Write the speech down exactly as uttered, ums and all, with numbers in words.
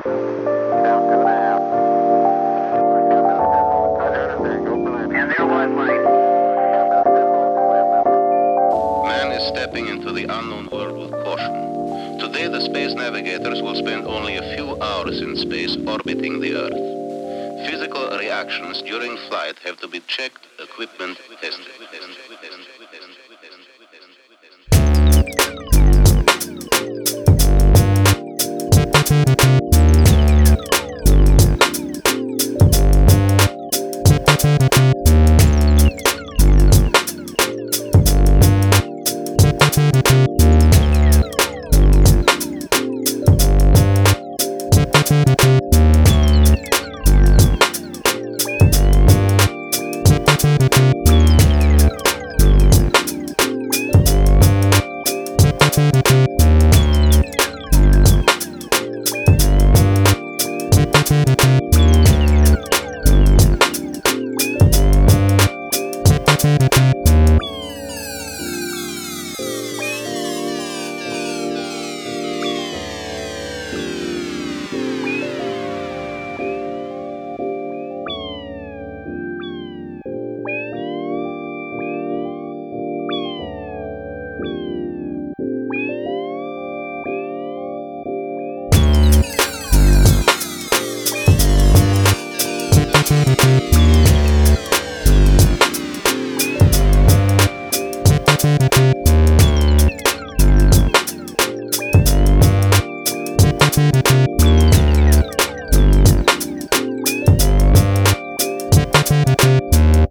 Down two and a half. And there was light. Man is stepping into the unknown world with caution. Today, the space navigators will spend only a few hours in space orbiting the Earth. Physical reactions during flight have to be checked, equipment tested.